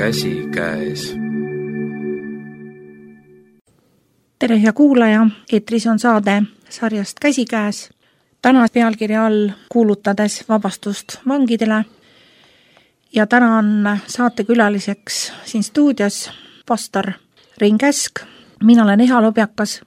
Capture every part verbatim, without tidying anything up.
käsikäes. Tere hea kuulaja, eetris on saade sarjast Käsikäes. Täna pealkirja all kuulutades vabastust vangidele. Ja täna on saatekülaliseks siin stuudios pastor Rein Käsk. Mina olen Eha Lobjakas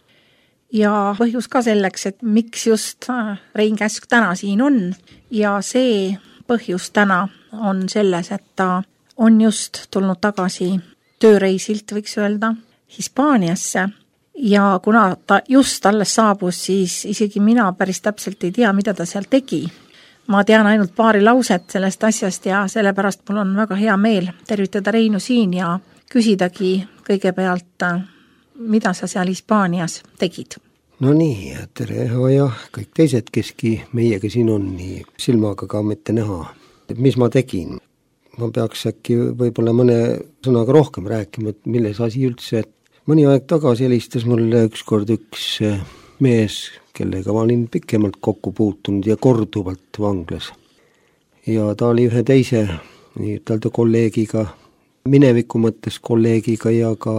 ja põhjus ka selleks, et miks just Rein Käsk täna siin on. Ja see põhjus täna on selles, et ta on just tulnud tagasi tööreisilt, võiks öelda, Hispaaniasse. Ja kuna ta just alles saabus, siis isegi mina päris täpselt ei tea, mida ta seal tegi. Ma tean ainult paari lauset sellest asjast ja sellepärast mul on väga hea meel tervitada Reinu siin ja küsidagi kõigepealt, mida sa seal Hispaanias tegid. No nii, tere ja kõik teised, keski meiega siin on nii silmaga ka mitte näha. Mis ma tegin? Ma peaks äkki võib-olla mõne sõnaga rohkem rääkima, et milles asi üldse. Mõni aeg tagasi helistas mulle ükskord üks mees, kellega ma olin pikemalt kokku puutunud ja korduvalt vanglas. Ja ta oli ühe teise nii talde kolleegiga, mineviku mõttes kolleegiga ja ka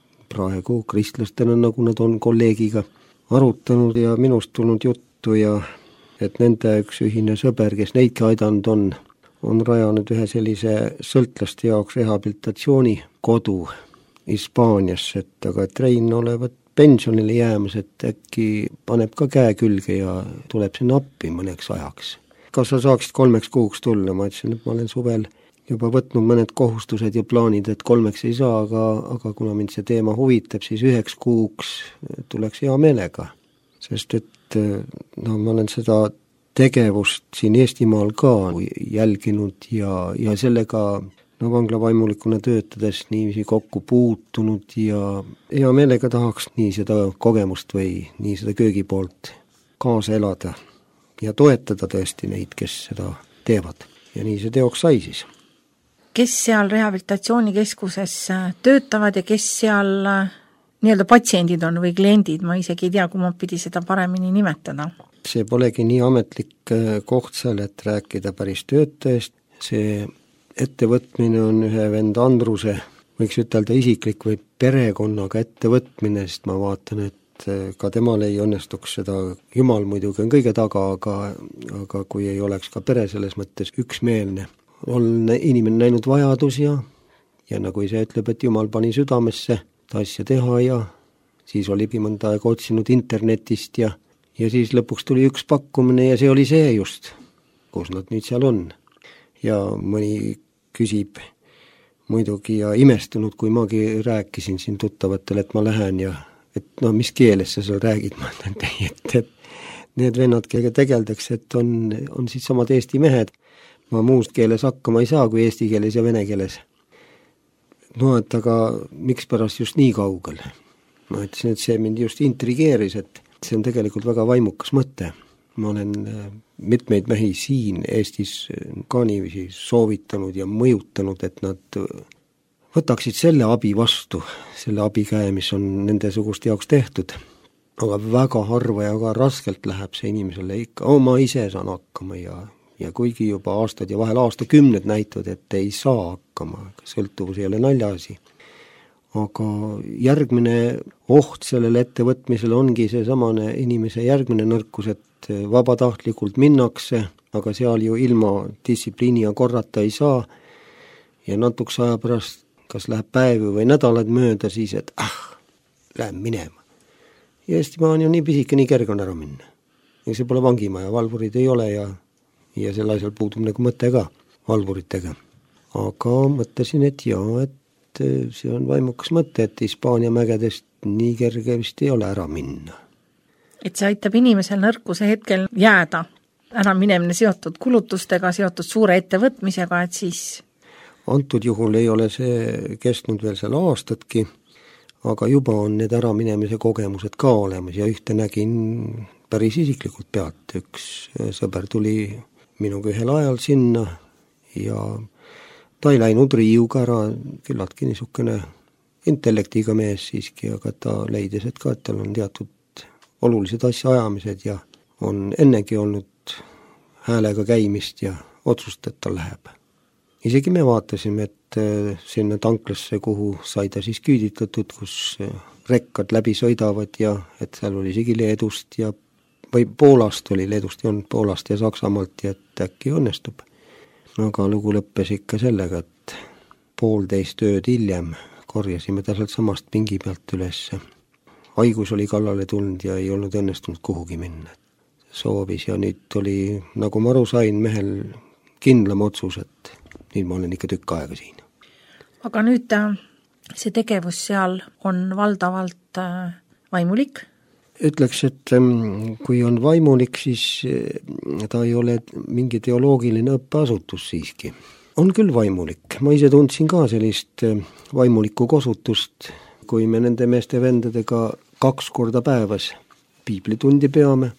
praegu kristlastena, nagu nad on kolleegiga, arutanud ja minust tulnud juttu ja et nende üks ühine sõber, kes neidki aidanud on, on rajanud ühe sellise sõltlaste jaoks rehabilitatsiooni kodu Hispaanias, et aga et Rein olevat pensionile jäämas, et äkki paneb ka käe külge ja tuleb sinna appi mõneks ajaks. Kas sa saaksid kolmeks kuuks tulla? Ma ütlesin, et ma olen suvel juba võtnud mõned kohustused ja plaanid, et kolmeks ei saa, aga, aga kuna mind see teema huvitab, siis üheks kuuks tuleks hea meelega. Sest et no, ma olen seda tegevust siin Eestimaal ka jälginud ja, ja sellega no vanglavaimulikuna töötades niiviisi kokku puutunud ja hea meelega tahaks nii seda kogemust või nii seda köögi poolt kaasa elada ja toetada tõesti neid, kes seda teevad. Ja nii see teoks sai siis. Kes seal rehabilitatsioonikeskuses töötavad ja kes seal nii-öelda patsiendid on või kliendid, ma isegi ei tea, kui ma pidi seda paremini nimetada. See polegi nii ametlik koht seal, et rääkida päris töötajast. See ettevõtmine on ühe vend Andruse, võiks ütelda isiklik või perekonnaga ettevõtmine, sest ma vaatan, et ka temal ei õnnestuks seda, Jumal muidugi on kõige taga, aga, aga kui ei oleks ka pere selles mõttes üksmeelne. On inimene näinud vajadusi ja, ja nagu ise ütleb, et Jumal pani südamesse ta asja teha ja siis oli mõnda aega otsinud internetist ja, ja siis lõpuks tuli üks pakkumine ja see oli see just, kus nad nüüd seal on. Ja mõni küsib muidugi ja imestunud, kui magi rääkisin siin tuttavatele, et ma lähen ja et no mis keeles sa seal räägid, ma ütlen teie, et, et need vennad, kellega tegeldakse, et on, on siis samad Eesti mehed. Ma muust keeles hakkama ei saa kui eesti keeles ja vene keeles. No et aga miks pärast just nii kaugel? Ma ütlesin, et see mind just intrigeeris, et see on tegelikult väga vaimukas mõte. Ma olen mitmeid mehi siin Eestis ka niiviisi soovitanud ja mõjutanud, et nad võtaksid selle abi vastu, selle abikäe, mis on nende sugust jaoks tehtud. Aga väga harva ja väga raskelt läheb see inimesele ikka, oma ise saan hakkama ja, ja kuigi juba aastad ja vahel aastakümned näitavad, et ei saa hakkama, sõltuvus ei ole naljaasi. Aga järgmine oht sellele ettevõtmisele ongi see samane inimese järgmine nõrkus, et vabatahtlikult minnakse, aga seal ju ilma distsipliini ja korrata ei saa ja natuks aja pärast, kas läheb päevi või nädalad mööda, siis et ah, läheb minema. Ja Eestimaa on ju nii pisike, nii kerge on ära minna. Ja see pole vangimaja, valvurid ei ole ja, ja sel asjal puudub nagu mõte ka valvuritega. Aga mõtlesin, et jaa, et see on vaimukas mõte, et Hispaania mägedest nii kerge vist ei ole ära minna. Et see aitab inimesel nõrkuse hetkel jääda, ära minemine seotud kulutustega, seotud suure ettevõtmisega, et siis... Antud juhul ei ole see kestnud veel seal aastatki, aga juba on need ära minemise kogemused ka olemas ja ühte nägin päris isiklikult pealt. Üks sõber tuli minuga ühel ajal sinna ja ta ei läinud riiuga ära, küllaltki niisugune intellektiga mees siiski, aga ta leidis, et ka, et tal on teatud olulised asja ajamised ja on ennegi olnud häälega käimist ja otsust, et ta läheb. Isegi me vaatasime, et sinna tanklasse, kuhu sai ta siis küüditatud, kus rekkad läbi sõidavad ja et seal oli isegi Leedust ja või Poolast oli, Leedust ei olnud, Poolast ja Saksamaalt ja et äkki õnnestub. Aga lugu lõppes ikka sellega, et poolteist ööd hiljem korjasime ta sealt samast pingi pealt üles. Haigus oli kallale tulnud ja ei olnud õnnestunud kuhugi minna. Soovis ja nüüd oli, nagu ma aru sain, mehel kindlam otsus, et nüüd ma olen ikka tükk aega siin. Aga nüüd see tegevus seal on valdavalt vaimulik? Ütleks, et kui on vaimulik, siis ta ei ole mingi teoloogiline õppeasutus siiski. On küll vaimulik. Ma ise tundsin ka sellist vaimulikku kosutust, kui me nende meeste vendadega kaks korda päevas piiblitundi peame.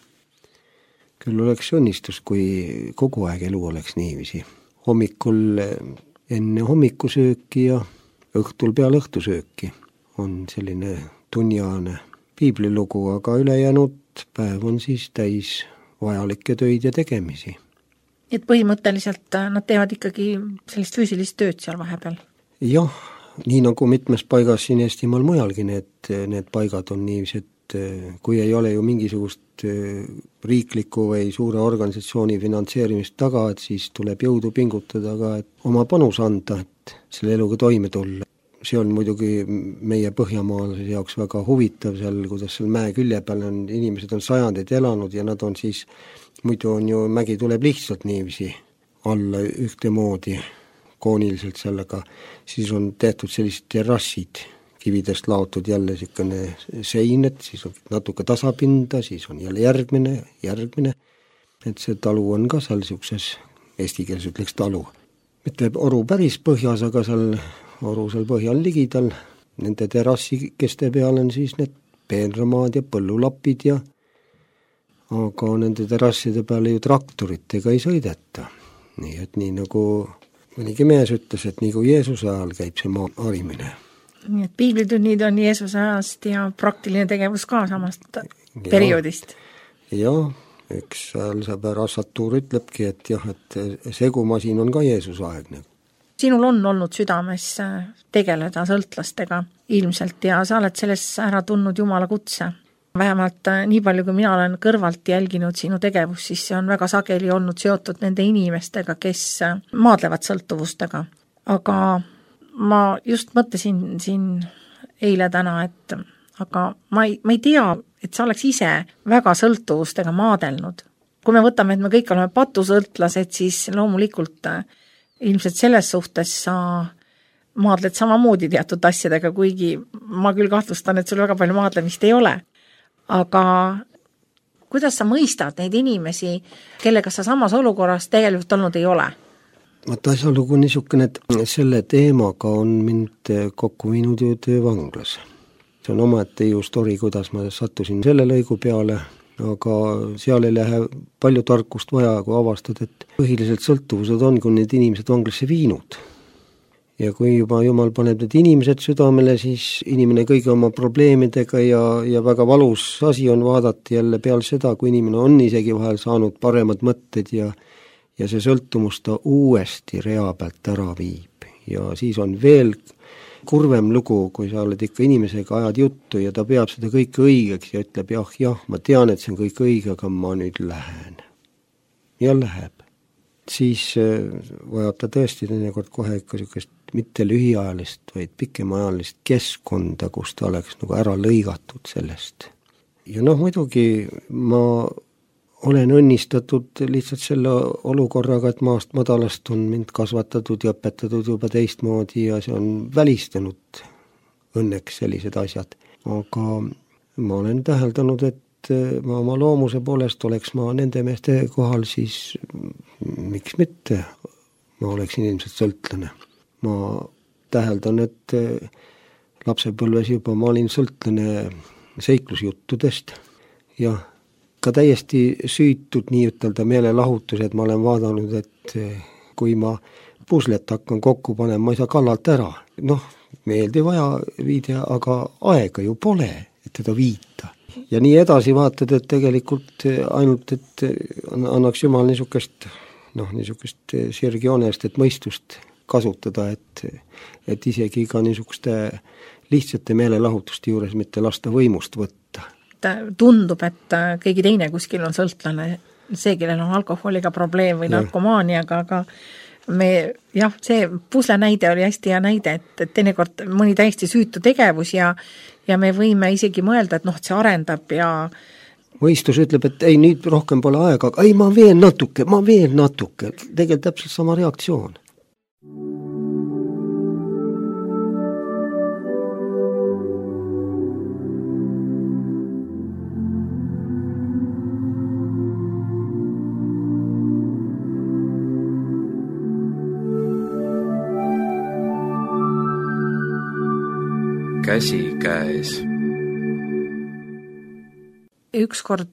Küll oleks õnnistus, kui kogu aeg elu oleks niiviisi. Hommikul enne hommikusööki ja õhtul peale õhtusööki on selline tunniaane piiblilugu, aga ülejäänud päev on siis täis vajalikke töid ja tegemisi. Et põhimõtteliselt nad teevad ikkagi sellist füüsilist tööd seal vahepeal? Jah, nii nagu mitmes paigas siin Eestimaal mujalgi need, need paigad on niiviisi, et kui ei ole ju mingisugust riikliku või suure organisatsiooni finantseerimist taga, et siis tuleb jõudu pingutada ka, et oma panus anda, et selle eluga toime tulla. See on muidugi meie põhjamaalase jaoks väga huvitav seal, kuidas seal mäe külje peal on, inimesed on sajandeid elanud ja nad on siis, muidu on ju, mägi tuleb lihtsalt niiviisi alla ühtemoodi kooniliselt sellega, siis on tehtud sellised terrassid, kividest laotud jälle selline sein, et siis on natuke tasapinda, siis on jälle järgmine, järgmine, et see talu on ka seal siukses, eesti keeles ütleks talu. Mitte oru päris põhjas, aga seal oru seal põhjal ligidal, nende terrassikeste peal on siis need peenramaad ja põllulapid ja aga nende terrasside peale ju traktoritega ei sõideta. Nii et nii nagu mõnigi mees ütles, et nii kui Jeesuse ajal käib see maa harimine. Nii et piiblitunnid on Jeesuse ajast ja praktiline tegevus ka samast ja, perioodist. Jah, üks sõber Assatuur ütlebki, et jah, et segumasin on ka Jeesuse aegne. Sinul on olnud südames tegeleda sõltlastega ilmselt ja sa oled selles ära tundnud Jumala kutse. Vähemalt nii palju, kui mina olen kõrvalt jälginud sinu tegevus, siis see on väga sageli olnud seotud nende inimestega, kes maadlevad sõltuvustega. Aga ma just mõtlesin siin eile täna, et aga ma ei, ma ei tea, et sa oleks ise väga sõltuvustega maadelnud. Kui me võtame, et me kõik oleme patusõltlased, siis loomulikult ilmselt selles suhtes sa maadled samamoodi teatud asjadega, kuigi ma küll kahtlustan, et sul väga palju maadlemist ei ole. Aga kuidas sa mõistad neid inimesi, kellega sa samas olukorras tegelikult olnud ei ole? Vaata asjalugu on niisugune, et selle teemaga on mind kokku viinud ju töövanglas. See on omaette ju story, kuidas ma sattusin selle lõigu peale, aga seal ei lähe palju tarkust vaja, kui avastad, et põhiliselt sõltuvused on, kui need inimesed vanglasse viinud. Ja kui juba Jumal paneb need inimesed südamele, siis inimene kõigi oma probleemidega ja, ja väga valus asi on vaadata jälle peal seda, kui inimene on isegi vahel saanud paremad mõtted ja, ja see sõltumus ta uuesti rea pealt ära viib. Ja siis on veel kurvem lugu, kui sa oled ikka inimesega ajad juttu ja ta peab seda kõike õigeks ja ütleb, jah, jah, ma tean, et see on kõik õige, aga ma nüüd lähen. Ja läheb. Siis vajab ta tõesti teinekord kohe ikka niisugust mitte lühiajalist, vaid pikemaajalist keskkonda, kus ta oleks nagu ära lõigatud sellest. Ja noh, muidugi ma olen õnnistatud lihtsalt selle olukorraga, et maast madalast on mind kasvatatud ja õpetatud juba teistmoodi ja see on välistanud õnneks sellised asjad. Aga ma olen täheldanud, et ma oma loomuse poolest oleks ma nende meeste kohal, siis miks mitte, ma oleksin ilmselt sõltlane. Ma täheldan, et lapsepõlves juba ma olin sõltlane seiklusjuttudest ja ka täiesti süütud nii ütelda meelelahutus, et ma olen vaadanud, et kui ma puslet hakkan kokku panema, ma ei saa kallalt ära. Noh, meeldi vaja viide, aga aega ju pole, et teda viita. Ja nii edasi vaatad, et tegelikult ainult, et annaks Jumal niisugust, noh, niisugust sirgjoonest, et mõistust kasutada, et, et isegi ka niisuguste lihtsate meelelahutuste juures mitte lasta võimust võtta. Tundub, et keegi teine kuskil on sõltlane, see, kellel on alkoholiga probleem või narkomaaniaga, aga me, jah, see pusle näide oli hästi hea näide, et, et teinekord mõni täiesti süütu tegevus ja, ja me võime isegi mõelda, et noh, see arendab ja mõistus ütleb, et ei, nüüd rohkem pole aega, aga ei, ma veel natuke, ma veel natuke, tegelikult täpselt sama reaktsioon. Käsi käes. Ükskord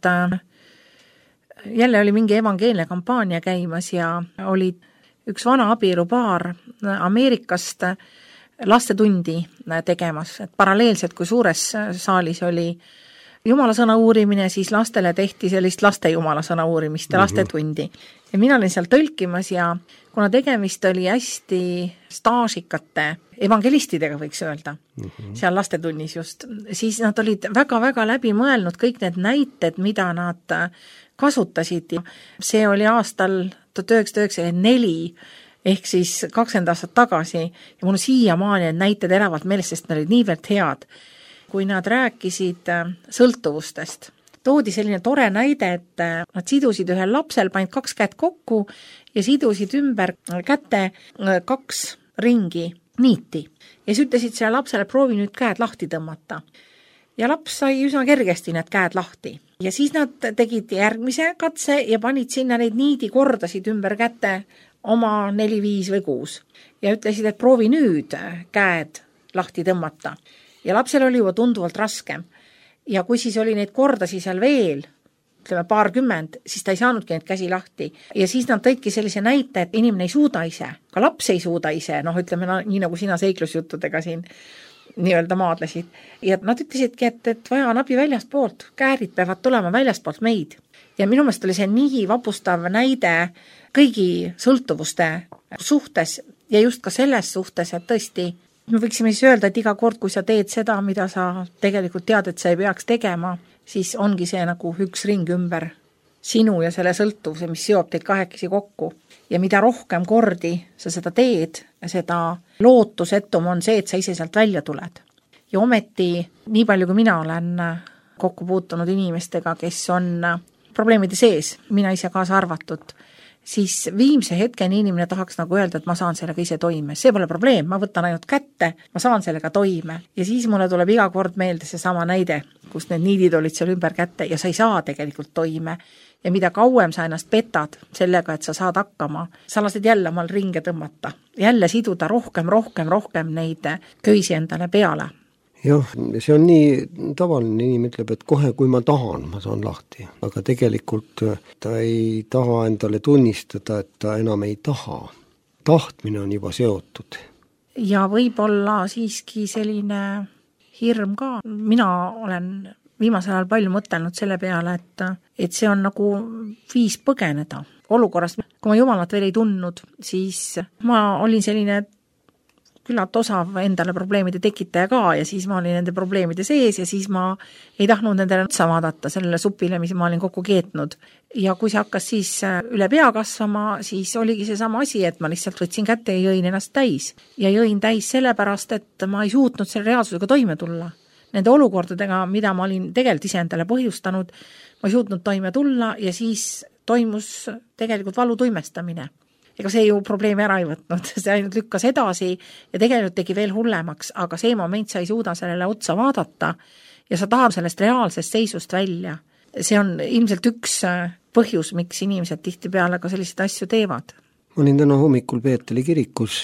jälle oli mingi evangeelne kampaania käimas ja oli üks vana abielupaar Ameerikast lastetundi tegemas, et paralleelselt, kui suures saalis oli jumala sõna uurimine, siis lastele tehti sellist laste jumala sõna uurimist ja lastetundi. Ja mina olin seal tõlkimas ja kuna tegemist oli hästi staažikate evangelistidega, võiks öelda, mm-hmm. seal lastetunnis just, siis nad olid väga-väga läbi mõelnud kõik need näited, mida nad kasutasid. See oli aastal tuhat üheksasada üheksakümmend neli ehk siis kakskümmend aastat tagasi ja mul siiamaani need näited eravalt meeles, sest nad olid niivõrd head. Kui nad rääkisid sõltuvustest, toodi selline tore näide, et nad sidusid ühel lapsel, panid kaks kätt kokku ja sidusid ümber käte kaks ringi niiti. Ja siis ütlesid selle lapsele, proovi nüüd käed lahti tõmmata. Ja laps sai üsna kergesti need käed lahti. Ja siis nad tegid järgmise katse ja panid sinna neid niidi kordasid ümber käte oma neli, viis või kuus. Ja ütlesid, et proovi nüüd käed lahti tõmmata. Ja lapsel oli juba tunduvalt raskem. Ja kui siis oli neid kordasi seal veel, ütleme paarkümmend, siis ta ei saanudki neid käsi lahti. Ja siis nad tõidki sellise näite, et inimene ei suuda ise, ka laps ei suuda ise, noh ütleme no, nii nagu sina seiklusjuttudega siin nii-öelda maadlesid. Ja nad ütlesidki, et, et vaja on abi väljast poolt, käärid peavad tulema väljast poolt meid. Ja minu meelest oli see nii vapustav näide kõigi sõltuvuste suhtes ja just ka selles suhtes, et tõesti me võiksime siis öelda, et iga kord, kui sa teed seda, mida sa tegelikult tead, et sa ei peaks tegema, siis ongi see nagu üks ring ümber sinu ja selle sõltuvuse, mis seob teid kahekesi kokku. Ja mida rohkem kordi sa seda teed, seda lootusetum on see, et sa ise sealt välja tuled. Ja ometi, nii palju kui mina olen kokku puutunud inimestega, kes on probleemide sees, mina ise kaasa arvatud, siis viimse hetkeni inimene tahaks nagu öelda, et ma saan sellega ise toime. See pole probleem, ma võtan ainult kätte, ma saan sellega toime. Ja siis mulle tuleb iga kord meelde see sama näide, kus need niidid olid seal ümber kätte ja sa ei saa tegelikult toime. Ja mida kauem sa ennast petad sellega, et sa saad hakkama, sa lased jälle omal ringe tõmmata. Jälle siduda rohkem, rohkem, rohkem neid köisi endale peale. Jah, see on nii tavaline, inimene ütleb, et kohe kui ma tahan, ma saan lahti. Aga tegelikult ta ei taha endale tunnistada, et ta enam ei taha. Tahtmine on juba seotud. Ja võib-olla siiski selline hirm ka. Mina olen viimasel ajal palju mõtelnud selle peale, et, et see on nagu viis põgeneda. Olukorrast, kui ma Jumalat veel ei tundnud, siis ma olin selline küllalt osav endale probleemide tekitaja ka ja siis ma olin nende probleemide sees ja siis ma ei tahtnud nendele otsa vaadata sellele supile, mis ma olin kokku keetnud. Ja kui see hakkas siis üle pea kasvama, siis oligi see sama asi, et ma lihtsalt võtsin kätte ja jõin ennast täis. Ja jõin täis sellepärast, et ma ei suutnud selle reaalsusega toime tulla. Nende olukordadega, mida ma olin tegelikult ise endale põhjustanud, ma ei suutnud toime tulla ja siis toimus tegelikult valu tuimestamine. Ega see ju probleemi ära ei võtnud, see ainult lükkas edasi ja tegelikult tegi veel hullemaks, aga see moment sa ei suuda sellele otsa vaadata ja sa tahad sellest reaalsest seisust välja. See on ilmselt üks põhjus, miks inimesed tihti peale ka selliseid asju teevad. Ma olin täna hommikul Peeteli kirikus,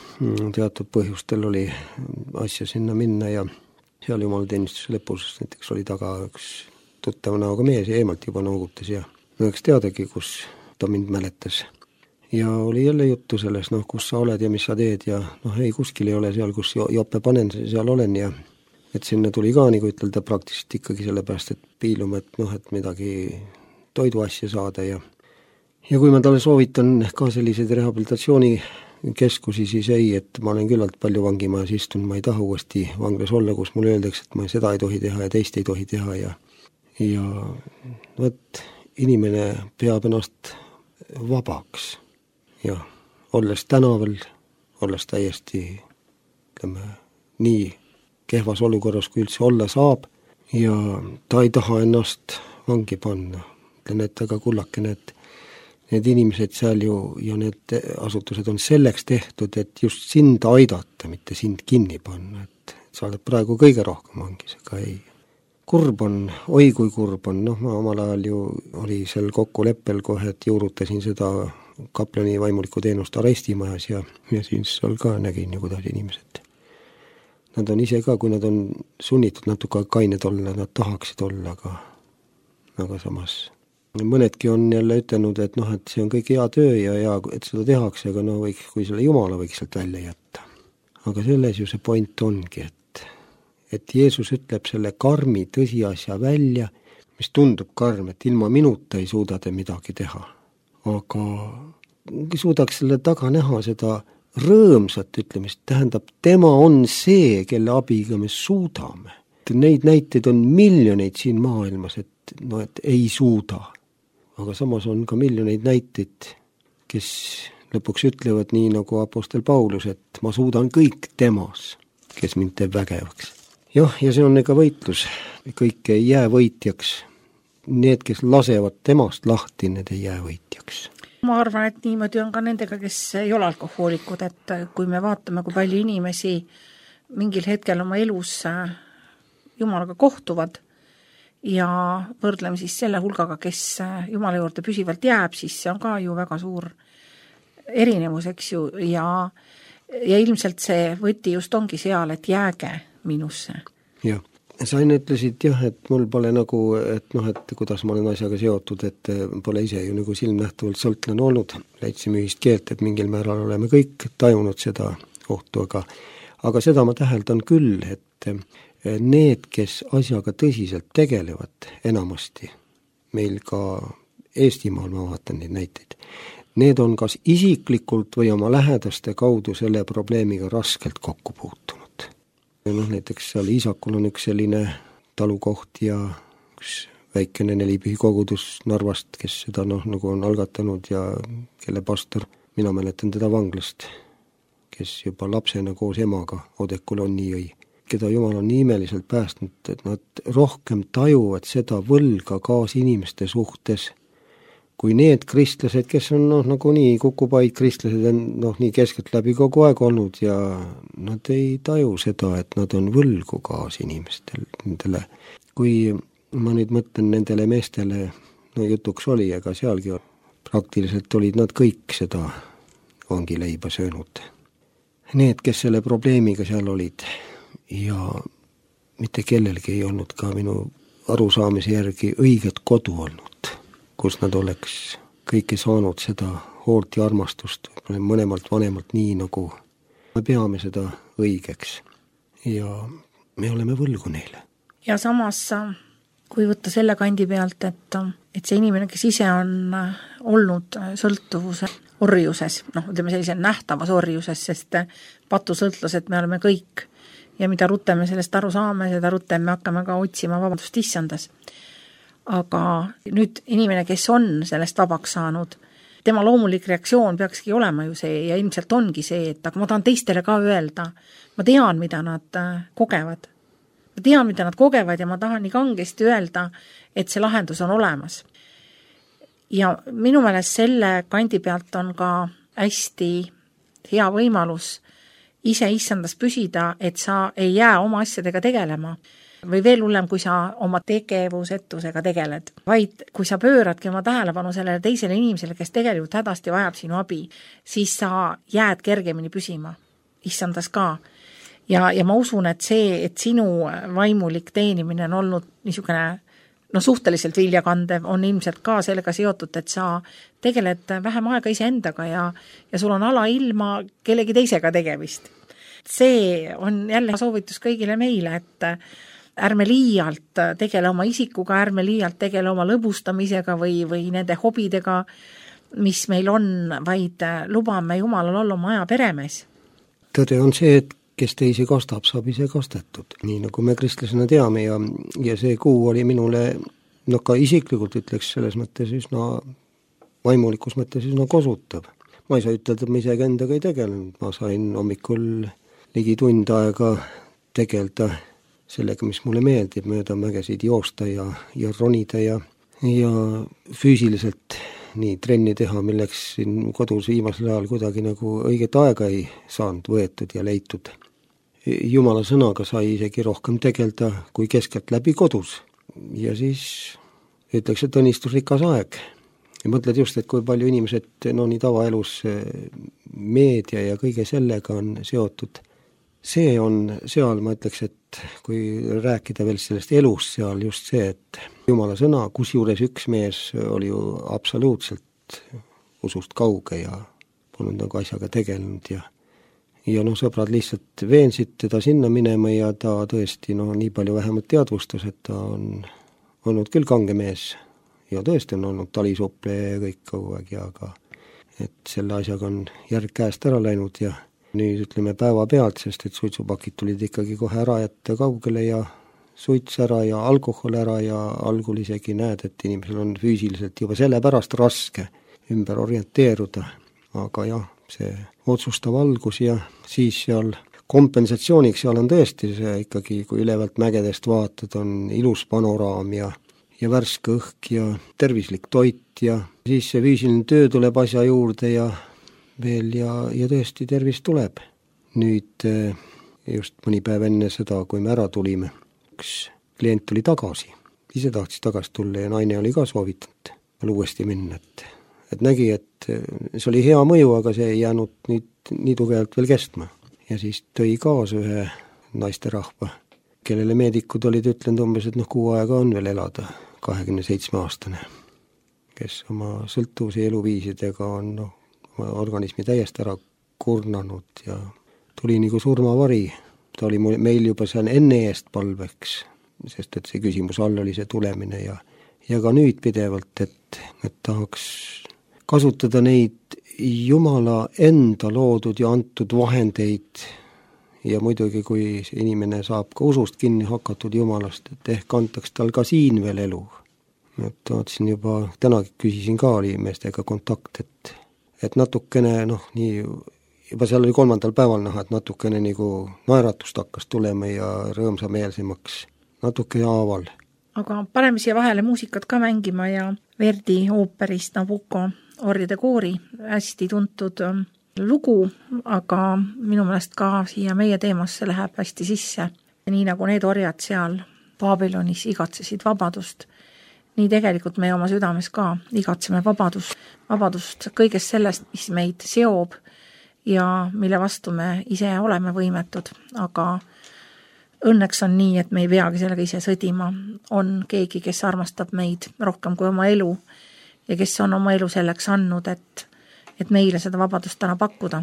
teatud põhjustel oli asja sinna minna ja seal jumalateenistuse lõpus näiteks oli taga üks tuttav näoga mees ja eemalt juba noogutas ja nõuks teadagi, kus ta mind mäletas. Ja oli jälle juttu sellest, noh, kus sa oled ja mis sa teed ja noh, ei kuskil ei ole seal, kus jope panen, seal olen ja et sinna tuli ka nagu ütelda praktiliselt ikkagi selle pärast, et piilum, et noh, et midagi toiduasja saada ja ja kui ma talle soovitan ka selliseid rehabilitatsiooni keskusi, siis ei, et ma olen küllalt palju vangimajas istunud, ma ei taha uuesti vanglas olla, kus mulle öeldakse, et ma seda ei tohi teha ja teist ei tohi teha ja ja võt, inimene peab ennast vabaks ja olles tänaval, olles täiesti ütleme, nii kehvas olukorras, kui üldse olla saab ja ta ei taha ennast vangi panna. Ütlen, et aga kullakene, et need inimesed seal ju ja need asutused on selleks tehtud, et just sind aidata, mitte sind kinni panna, et sa oled praegu kõige rohkem vangis, aga ei. Kurb on, oi kui kurb on, noh ma omal ajal ju oli seal kokkuleppel kohe, et juurutasin seda kaplani vaimuliku teenust arestimajas ja, ja siis seal ka nägin ju, kuidas inimesed. Nad on ise ka, kui nad on sunnitud natuke kained olla, nad tahaksid olla, aga, aga samas mõnedki on jälle ütelnud, et noh, et see on kõik hea töö ja hea, et seda tehakse, aga no võiks, kui selle Jumala võiks sealt välja jätta. Aga selles ju see point ongi, et, et Jeesus ütleb selle karmi tõsiasja välja, mis tundub karm, et ilma minuta ei suuda te midagi teha. Aga suudaks selle taga näha seda rõõmsat ütlemist, tähendab, tema on see, kelle abiga me suudame. Neid näiteid on miljoneid siin maailmas, et, no, et ei suuda. Aga samas on ka miljoneid näiteid, kes lõpuks ütlevad nii nagu apostel Paulus, et ma suudan kõik temas, kes mind teeb vägevaks. Jah, ja see on ega võitlus, kõik ei jää võitjaks. Need, kes lasevad temast lahti, need ei jää võitjaks. Ma arvan, et niimoodi on ka nendega, kes ei ole alkohoolikud, et kui me vaatame, kui palju inimesi mingil hetkel oma elus Jumalaga kohtuvad, ja võrdleme siis selle hulgaga, kes Jumala juurde püsivalt jääb, siis see on ka ju väga suur erinevus, eks ju, ja, ja ilmselt see võti just ongi seal, et jääge minusse. Jah, sa enne ütlesid jah, et mul pole nagu, et noh, et kuidas ma olen asjaga seotud, et pole ise ju nagu silmnähtavalt sõltlane olnud, leidsime ühist keelt, et mingil määral oleme kõik tajunud seda ohtu, aga, aga seda ma täheldan küll, et need, kes asjaga tõsiselt tegelevad enamasti, meil ka Eestimaal ma vaatan neid näiteid, need on kas isiklikult või oma lähedaste kaudu selle probleemiga raskelt kokku puutunud. Ja noh, näiteks seal Iisakul on üks selline talukoht ja üks väikene nelipühi kogudus Narvast, kes seda noh, nagu on algatanud ja kelle pastor, mina mäletan teda vanglast, kes juba lapsena koos emaga Odekul on nii õi. Keda Jumal on nii imeliselt päästnud, et nad rohkem tajuvad seda võlga kaasinimeste suhtes, kui need kristlased, kes on noh, nagu nii kukupaid kristlased on noh, nii keskelt läbi kogu aeg olnud ja nad ei taju seda, et nad on võlgu kaasinimestel nendele. Kui ma nüüd mõtlen nendele meestele, no jutuks oli, aga sealgi praktiliselt olid nad kõik seda vangileiba söönud. Need, kes selle probleemiga seal olid, ja mitte kellelgi ei olnud ka minu arusaamise järgi õiget kodu olnud, kus nad oleks kõike saanud seda hoolt ja armastust mõlemalt vanemalt nii, nagu me peame seda õigeks ja me oleme võlgu neile. Ja samas, kui võtta selle kandi pealt, et, et see inimene, kes ise on olnud sõltuvuse orjuses, noh, ütleme sellise nähtavas orjuses, sest patusõltlased me oleme kõik, ja mida rutem me sellest aru saame, seda rutem me hakkame ka otsima vabadust issandas. Aga nüüd inimene, kes on sellest vabaks saanud, tema loomulik reaktsioon peakski olema ju see ja ilmselt ongi see, et aga ma tahan teistele ka öelda, ma tean, mida nad kogevad. Ma tean, mida nad kogevad ja ma tahan nii kangesti öelda, et see lahendus on olemas. Ja minu meelest selle kandi pealt on ka hästi hea võimalus ise issandas püsida, et sa ei jää oma asjadega tegelema või veel hullem, kui sa oma tegevusetusega tegeled, vaid kui sa pööradki oma tähelepanu sellele teisele inimesele, kes tegelikult hädasti vajab sinu abi, siis sa jääd kergemini püsima, issandas ka. Ja, ja ma usun, et see, et sinu vaimulik teenimine on olnud niisugune no suhteliselt viljakandev, on ilmselt ka sellega seotud, et sa tegeled vähem aega iseendaga ja, ja sul on ala ilma kellegi teisega tegemist. See on jälle soovitus kõigile meile, et ärme liialt tegele oma isikuga, ärme liialt tegele oma lõbustamisega või, või nende hobidega, mis meil on, vaid lubame Jumalal olla oma aja peremees. Tõde on see, et kes teisi kastab, saab ise kastetud. Nii nagu me kristlasena teame ja, ja see kuu oli minule, noh ka isiklikult ütleks selles mõttes üsna, vaimulikus mõttes üsna kosutav. Ma ei saa ütelda, et ma isegi endaga ei tegelenud. Ma sain hommikul ligi tund aega tegelda sellega, mis mulle meeldib, mööda mägesid joosta ja, ja ronida ja, ja füüsiliselt nii trenni teha, milleks siin kodus viimasel ajal kuidagi nagu õiget aega ei saanud võetud ja leitud. Jumala sõnaga sai isegi rohkem tegelda kui keskelt läbi kodus. Ja siis ütleks, et õnnistusrikas aeg. Ja mõtled just, et kui palju inimesed no nii tavaelus meedia ja kõige sellega on seotud. See on seal, ma ütleks, et kui rääkida veel sellest elust seal just see, et Jumala sõna, kus juures üks mees oli ju absoluutselt usust kauge ja polnud nagu asjaga tegelenud ja ja noh, sõbrad lihtsalt veensid teda sinna minema ja ta tõesti no nii palju vähemalt teadvustas, et ta on olnud küll kange mees ja tõesti on olnud talisuple ja kõik kogu aeg ja aga et selle asjaga on järg käest ära läinud ja nüüd ütleme päeva pealt, sest et suitsupakid tulid ikkagi kohe ära jätta kaugele ja suits ära ja alkohol ära ja algul isegi näed, et inimesel on füüsiliselt juba sellepärast raske ümber orienteeruda, aga jah, see otsustav algus ja siis seal kompensatsiooniks seal on tõesti see ikkagi, kui ülevalt mägedest vaatad, on ilus panoraam ja ja värske õhk ja tervislik toit ja siis see füüsiline töö tuleb asja juurde ja veel ja, ja tõesti tervis tuleb. Nüüd just mõni päev enne seda, kui me ära tulime, üks klient tuli tagasi. Ise tahtis tagasi tulla ja naine oli ka soovitanud uuesti minna, et, et nägi, et see oli hea mõju, aga see ei jäänud nüüd nii tugevalt veel kestma. Ja siis tõi kaasa ühe naisterahva, kellele meedikud olid ütlenud umbes, et noh, kuu aega on veel elada, kahekümne seitsme aastane, kes oma sõltuvuse eluviisidega on noh, organismi täiesti ära kurnanud ja tuli nagu surmavari. Ta oli meil juba seal enne eest palveks, sest et see küsimus all oli see tulemine ja, ja ka nüüd pidevalt, et, et tahaks kasutada neid Jumala enda loodud ja antud vahendeid ja muidugi, kui inimene saab ka usust kinni hakatud Jumalast, et ehk antaks tal ka siin veel elu. Et vaatasin juba, tänagi küsisin ka oli meestega kontakt, et et natukene, noh, nii, juba seal oli kolmandal päeval näha, et natukene nagu naeratust hakkas tulema ja rõõmsameelsemaks, natuke haaval. Aga paneme siia vahele muusikat ka mängima ja Verdi ooperist Nabucco orjade koori, hästi tuntud lugu, aga minu meelest ka siia meie teemasse läheb hästi sisse. Nii nagu need orjad seal Baabilonis igatsesid vabadust, nii tegelikult me oma südames ka igatseme vabadust, vabadust kõigest sellest, mis meid seob ja mille vastu me ise oleme võimetud, aga õnneks on nii, et me ei peagi sellega ise sõdima. On keegi, kes armastab meid rohkem kui oma elu ja kes on oma elu selleks andnud, et, et meile seda vabadust täna pakkuda.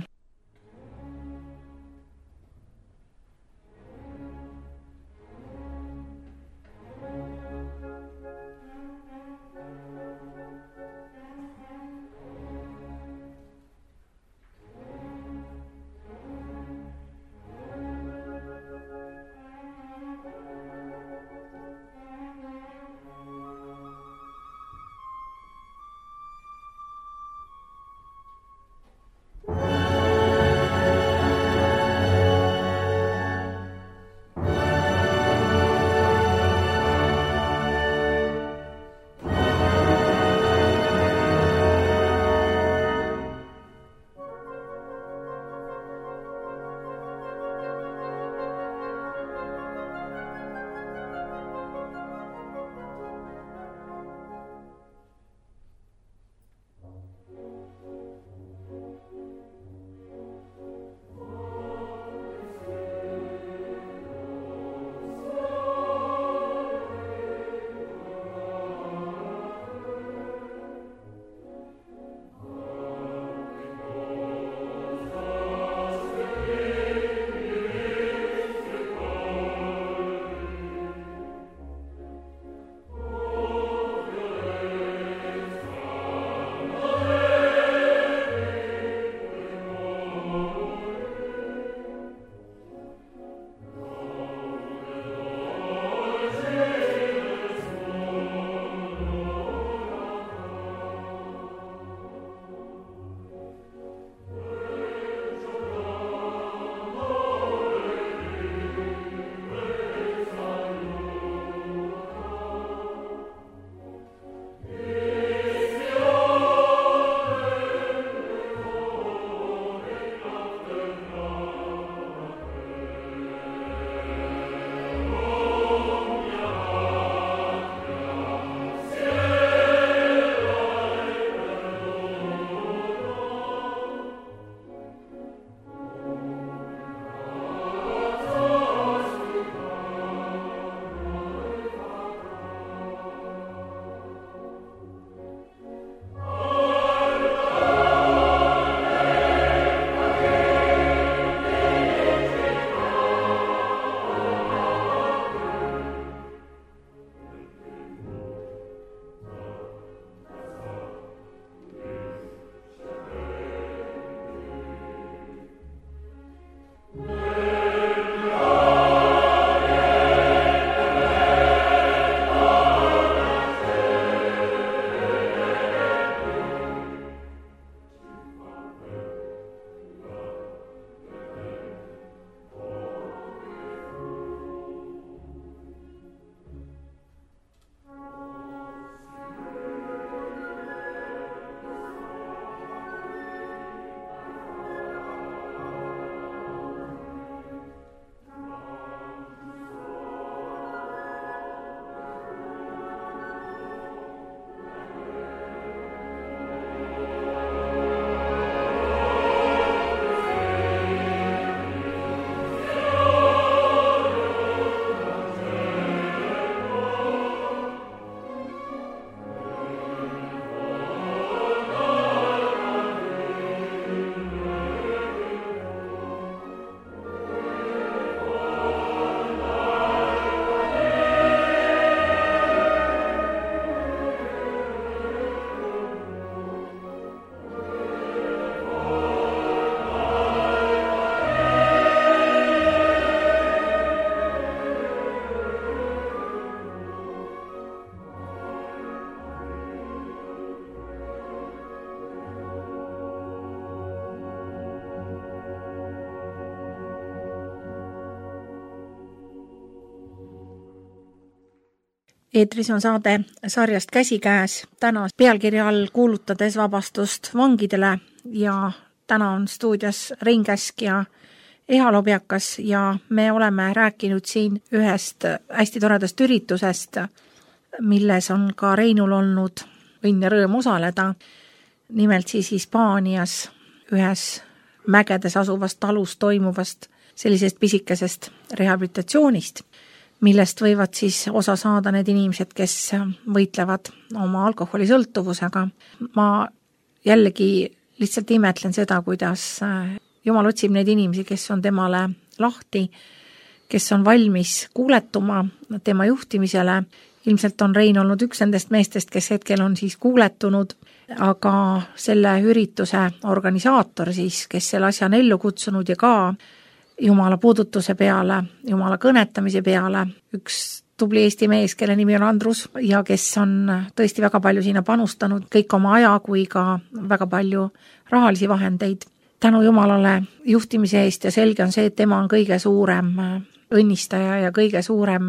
Eetris on saade sarjast Käsikäes, täna pealkirja all kuulutades vabastust vangidele ja täna on stuudios Rein Käsk ja Eha Lobjakas ja me oleme rääkinud siin ühest hästi toredast üritusest, milles on ka Reinul olnud õnn ja rõõm osaleda, nimelt siis Hispaanias ühes mägedes asuvast talus toimuvast sellisest pisikesest rehabilitatsioonist, millest võivad siis osa saada need inimesed, kes võitlevad oma alkoholisõltuvusega. Ma jällegi lihtsalt imetlen seda, kuidas Jumal otsib neid inimesi, kes on temale lahti, kes on valmis kuuletuma tema juhtimisele. Ilmselt on Rein olnud üks nendest meestest, kes hetkel on siis kuuletunud, aga selle ürituse organisaator siis, kes selle asja on ellu kutsunud ja ka Jumala puudutuse peale, Jumala kõnetamise peale, üks tubli Eesti mees, kelle nimi on Andrus ja kes on tõesti väga palju sinna panustanud, kõik oma aja kui ka väga palju rahalisi vahendeid. Tänu Jumalale juhtimise eest ja selge on see, et tema on kõige suurem õnnistaja ja kõige suurem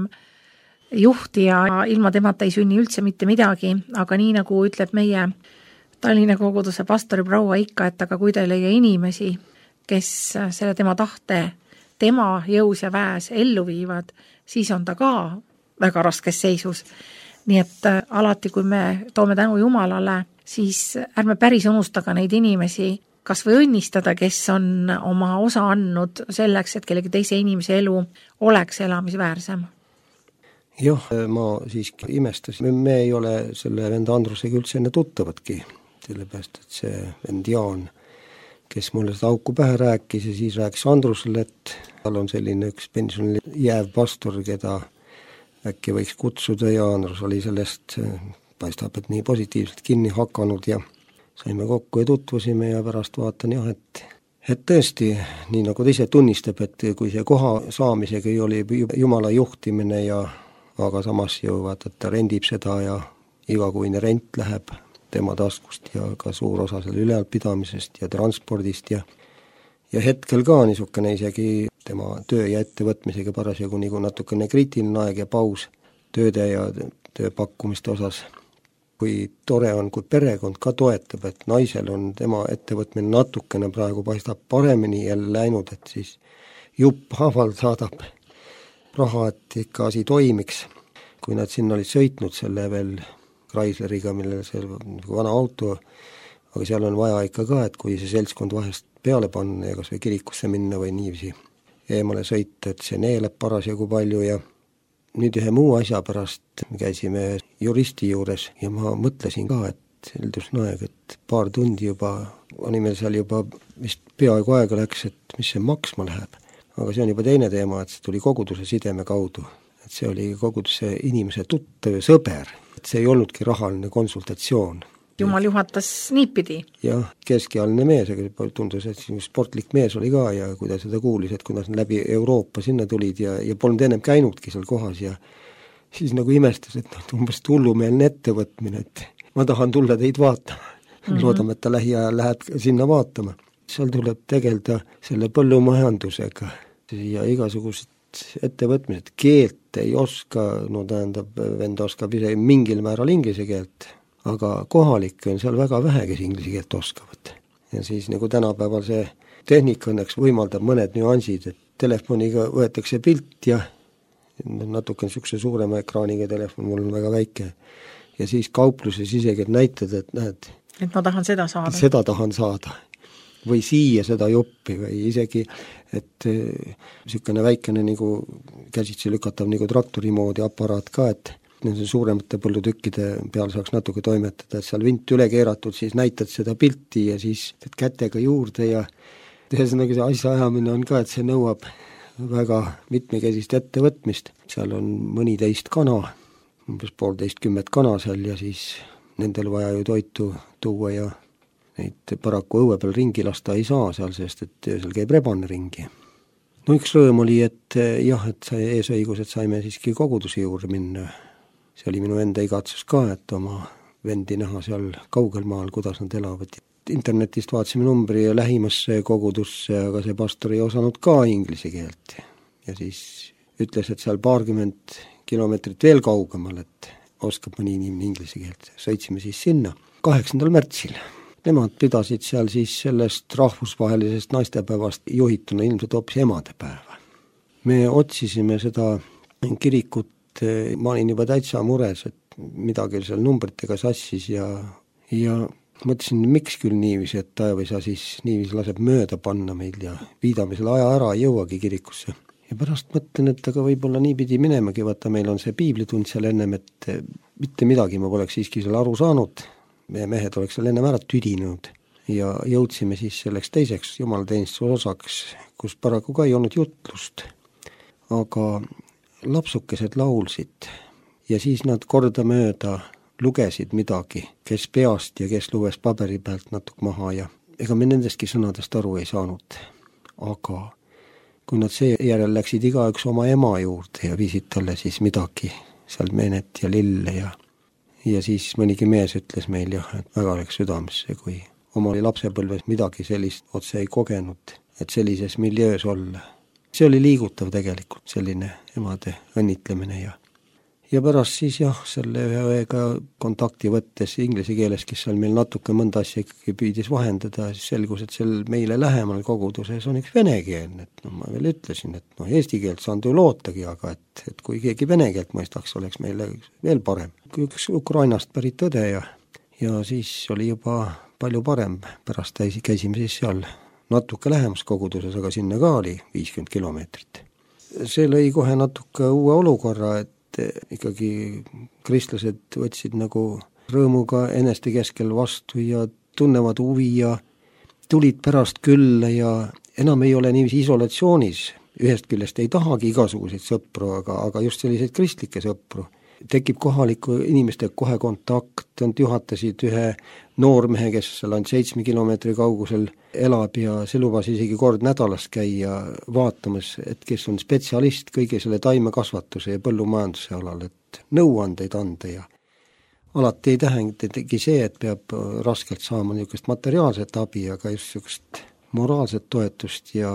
juhtija ja ilma temata ei sünni üldse mitte midagi, aga nii nagu ütleb meie Tallinna koguduse pastori proua ikka, et aga kui ta ei leia inimesi, kes selle tema tahte, tema jõus ja väes ellu viivad, siis on ta ka väga raskes seisus. Nii et alati, kui me toome tänu Jumalale, siis ärme päris unustaga neid inimesi, kas või õnnistada, kes on oma osa andnud selleks, et kellegi teise inimese elu oleks elamisväärsem. Jah, ma siiski imestasin. Me ei ole selle vend Andrusega üldse enne tuttavatki, sellepärast, et see vend Jaan, kes mulle seda auku pähe rääkis ja siis rääkis Andrusele, et tal on selline üks pensionile jääv pastor, keda äkki võiks kutsuda ja Andrus oli sellest, paistab, et nii positiivselt kinni hakanud ja saime kokku ja tutvusime ja pärast vaatan jah, et, et tõesti, nii nagu ta ise tunnistab, et kui see koha saamisega ei oli Jumala juhtimine ja aga samas ju vaata, et ta rendib seda ja igakuine rent läheb tema taskust ja ka suur osa selle ülealpidamisest ja transpordist ja ja hetkel ka niisugune isegi tema töö ja ettevõtmisega parasjagu nagu natukene kriitiline aeg ja paus tööde ja tööpakkumiste osas. Kui tore on, kui perekond ka toetab, et naisel on tema ettevõtmine natukene praegu paistab paremini jälle läinud, et siis jupp haaval saadab raha, et ikka asi toimiks. Kui nad sinna olid sõitnud selle veel Chrysleriga, millel see vana auto, aga seal on vaja ikka ka, et kui see seltskond vahest peale panna ja kas või kirikusse minna või niiviisi eemale sõita, et see neeleb parasjagu palju ja nüüd ühe muu asja pärast me käisime juristi juures ja ma mõtlesin ka, et üldusn aeg, et paar tundi juba, oli meil seal juba vist peaaegu aega läks, et mis see maksma läheb. Aga see on juba teine teema, et see tuli koguduse sideme kaudu. Et see oli koguduse inimese tuttav ja sõber, et see ei olnudki rahaline konsultatsioon. Jumal juhatas niipidi. Jah, keskealine mees, aga tundus, et sportlik mees oli ka ja kui ta seda kuulis, et kuidas läbi Euroopa sinna tulid ja, ja polnud ennem käinudki seal kohas ja siis nagu imestas, et noh, umbes hullumeelne ettevõtmine, et ma tahan tulla teid vaatama. Mm-hmm. Loodame, et ta lähiajal läheb sinna vaatama. Seal tuleb tegelda selle põllumajandusega ja igasugused ettevõtmised, keelt ei oska, no tähendab, vend oskab ise mingil määral inglise keelt, aga kohalik on seal väga vähe, kes inglise keelt oskavad. Ja siis nagu tänapäeval see tehnika õnneks võimaldab mõned nüansid, et telefoniga võetakse pilt ja natuke niisuguse suurema ekraaniga telefon, mul on väga väike. Ja siis kaupluses isegi näitad, et näed, et ma tahan seda saada. Seda tahan saada. Või siia seda joppi või isegi, et niisugune väikene nagu käsitsi lükatav nagu traktori moodi aparaat ka, et nende suuremate põllutükkide peal saaks natuke toimetada, et seal vint üle keeratud, siis näitad seda pilti ja siis teed kätega juurde ja ühesõnaga see asja ajamine on ka, et see nõuab väga mitmekesist ettevõtmist. Seal on mõniteist kana, umbes poolteist kümmet kana seal ja siis nendel vaja ju toitu tuua ja neid paraku õue peal ringi lasta ei saa seal, sest et seal käib rebane ringi. No üks rõõm oli, et jah, et sai eesõigus, et saime siiski koguduse juurde minna. See oli minu enda igatsus ka, et oma vendi näha seal kaugel maal, kuidas nad elavad. Internetist vaatasime numbri ja lähimasse kogudusse, aga see pastor ei osanud ka inglise keelt. Ja siis ütles, et seal paarkümmend kilomeetrit veel kaugemal, et, oskab mõni inimene inglise keelt. Sõitsime siis sinna kaheksandal märtsil. Nemad pidasid seal siis sellest rahvusvahelisest naistepäevast juhituna ilmselt hoopis emadepäeva. Me otsisime seda kirikut, ma olin juba täitsa mures, et midagi seal numbritega sassis ja, ja mõtlesin, miks küll niiviisi, et taevisa siis niiviisi laseb mööda panna meil ja viidame selle aja ära, ei jõuagi kirikusse. Ja pärast mõtlen, et aga võib-olla nii pidi minemagi, vaata meil on see piiblitund seal ennem, et mitte midagi ma poleks siiski seal aru saanud. Meie mehed oleks seal ennem ära tüdinud ja jõudsime siis selleks teiseks jumalateenistuse osaks, kus paraku ka ei olnud jutlust. Aga lapsukesed laulsid ja siis nad kordamööda lugesid midagi, kes peast ja kes luges paberi pealt natuke maha ja ega me nendestki sõnadest aru ei saanud. Aga kui nad seejärel läksid igaüks oma ema juurde ja viisid talle siis midagi, seal meenet ja lille ja ja siis mõnigi mees ütles meil jah, et väga oleks südamesse, kui oma lapsepõlves midagi sellist otse ei kogenud, et sellises miljöös olla. See oli liigutav tegelikult, selline emade õnnitlemine ja ja pärast siis jah, selle ühega kontakti võttes inglise keeles, kes seal meil natuke mõnda asja ikkagi püüdis vahendada, siis selgus, et seal meile lähemal koguduses on üks vene keelne, et no ma veel ütlesin, et noh, eesti keelt saan ju lootagi, aga et, et kui keegi vene keelt mõistaks, oleks meile veel parem. Üks Ukrainast pärit õde ja, ja siis oli juba palju parem, pärast käisime siis seal natuke lähemas koguduses, aga sinna ka oli viiskümmend kilomeetrit. See lõi kohe natuke uue olukorra, et ikkagi kristlased võtsid nagu rõõmuga eneste keskel vastu ja tunnevad huvi ja tulid pärast külla ja enam ei ole niiviisi isolatsioonis. Ühest küljest ei tahagi igasuguseid sõpru, aga, aga just selliseid kristlikke sõpru. Tekib kohaliku inimestega kohe kontakt, nad juhatasid ühe noormehe, kes seal on seitsme kilomeetri kaugusel elab ja see lubas isegi kord nädalas käia vaatamas, et kes on spetsialist kõige selle taimekasvatuse ja põllumajanduse alal, et nõuandeid anda ja alati ei tähendagi see, et peab raskelt saama niisugust materiaalset abi, aga just niisugust moraalset toetust ja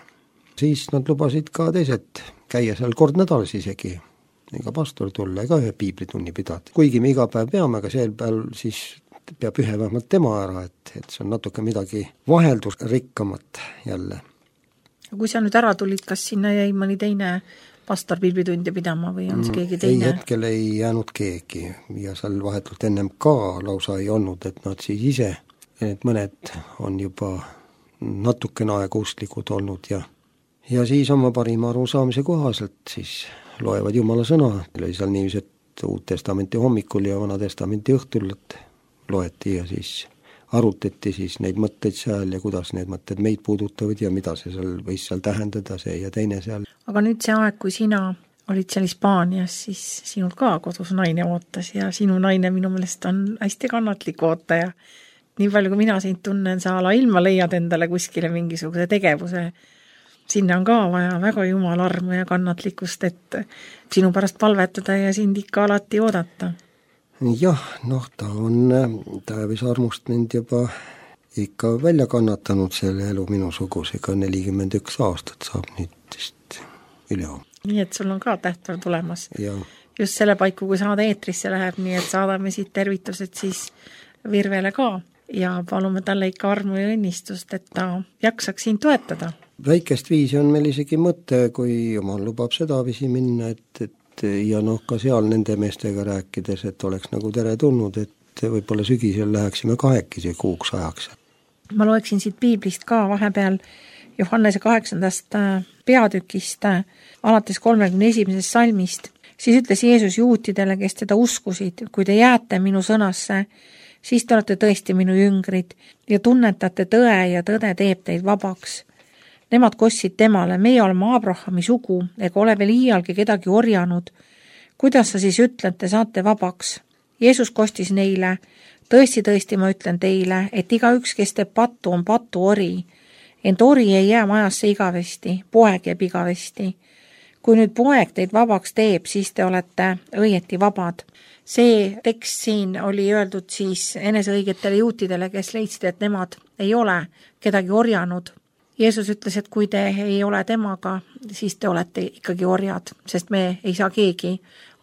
siis nad lubasid ka teised käia seal kord nädalas isegi. Ega pastor tulla, ega ühe piiblitunni pidada. Kuigi me iga päev peame, aga sel päev siis peab ühe vähemalt tema ära, et, et see on natuke midagi vaheldusrikkamat jälle. Kui sa nüüd ära tulid, kas sinna jäi mõni teine pastor piiblitundi pidama või on see keegi teine? Ei, hetkel ei jäänud keegi ja seal vahetult ennem ka lausa ei olnud, et nad siis ise, et mõned on juba natukene aega usklikud olnud ja, ja siis oma parima arusaamise kohaselt siis loevad Jumala sõna, oli seal niiviisi, et Uut Testamenti hommikul ja Vana Testamenti õhtul loeti ja siis arutati siis neid mõtteid seal ja kuidas need mõtted meid puudutavad ja mida see seal võis seal tähendada, see ja teine seal. Aga nüüd see aeg, kui sina olid seal Hispaanias, siis sinul ka kodus naine ootas ja sinu naine minu meelest on hästi kannatlik ootaja. Nii palju, kui mina sind tunnen, sa ala ilma leiad endale kuskile mingisuguse tegevuse. Sinna on ka vaja väga jumala armu ja kannatlikkust, et sinu pärast palvetada ja sind ikka alati oodata. Jah, noh, ta on taevis armust mind juba ikka välja kannatanud selle elu minu sugusega, nelikümmend üks aastat saab nüüd vist üle. Nii, et sul on ka tähtpäev tulemas. Ja. Just selle paiku, kui saade eetrisse läheb, nii et saadame siit tervitused siis Virvele ka ja palume talle ikka armu ja õnnistust, et ta jaksaks siin toetada. Väikest viisi on meil isegi mõte, kui jumal lubab seda visi minna, et, et ja noh, ka seal nende meestega rääkides, et oleks nagu tere tulnud, et võib-olla sügisel läheksime kahekesi kuuks ajaks. Ma loeksin siit piiblist ka vahepeal Johannese kaheksandast peatükist alates kolmekümne esimesest salmist. Siis ütles Jeesus juutidele, kes teda uskusid, kui te jääte minu sõnasse, siis te olete tõesti minu jüngrid ja tunnetate tõe ja tõde teeb teid vabaks. Nemad kostsid temale, meie oleme Abrahami sugu, ega ole veel iialgi kedagi orjanud. Kuidas sa siis ütlete, saate vabaks? Jeesus kostis neile, tõesti, tõesti ma ütlen teile, et igaüks, kes teeb pattu, on pattu ori. Ent ori ei jää majasse igavesti, poeg jääb igavesti. Kui nüüd poeg teid vabaks teeb, siis te olete õieti vabad. See tekst siin oli öeldud siis eneseõigetele juutidele, kes leidsid, et nemad ei ole kedagi orjanud. Jeesus ütles, et kui te ei ole temaga, siis te olete ikkagi orjad, sest me ei saa keegi